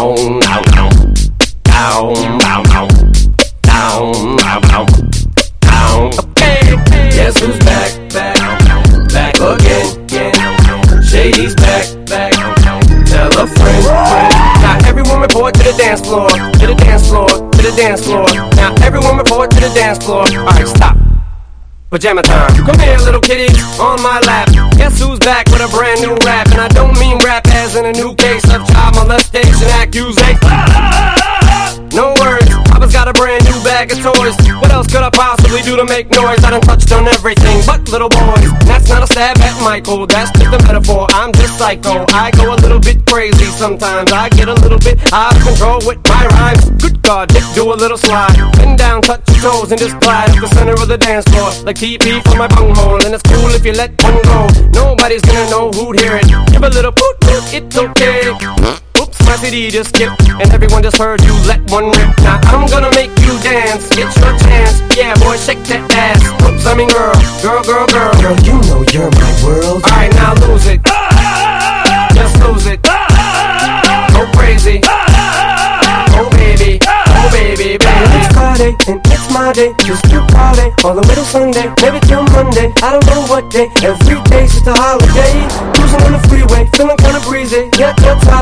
down, down, down, down, down, down, down, down, down, down. Okay, guess who's back, back, back again, again. Shady's back, back. Tell a friend, friend. Now everyone report to the dance floor, to the dance floor, to the dance floor. Now everyone report to the dance floor. Alright, stop. Pajama time. Come here, little kitty, on my lap. Guess who's back with a brand new rap? And I don't mean rap as in a new case of child molestation accusation. No words, Papa's got a brand new bag of toys. What else could I possibly do to make noise? I done touched on everything but little boys. That's not a stab at Michael, that's just a metaphor. I'm just psycho, I go a little bit crazy sometimes. I get a little bit out of control with my rhymes. Good God, Dick, do a little slide. Bend down, touch your toes, and just glide up the center of the dance floor like TP from my bunghole. And it's cool if you let one go. Nobody's gonna know who'd hear it. Give a little poot poot, it's okay. Oops, my CD just skipped, and everyone just heard you let one rip. Now I'm gonna make you dance, it's your chance. Yeah, boy, shake that ass. Oops, I mean girl, girl, girl, girl. Girl, you know you're my world. Alright, now lose it. Just lose it. Go crazy. Oh baby, oh baby, baby. It's Friday and it's my day. Just do party all the way to Sunday, maybe till Monday. I don't know what day. Every day's just a holiday. Cruising on the freeway, feeling kinda breezy. Yeah, that's how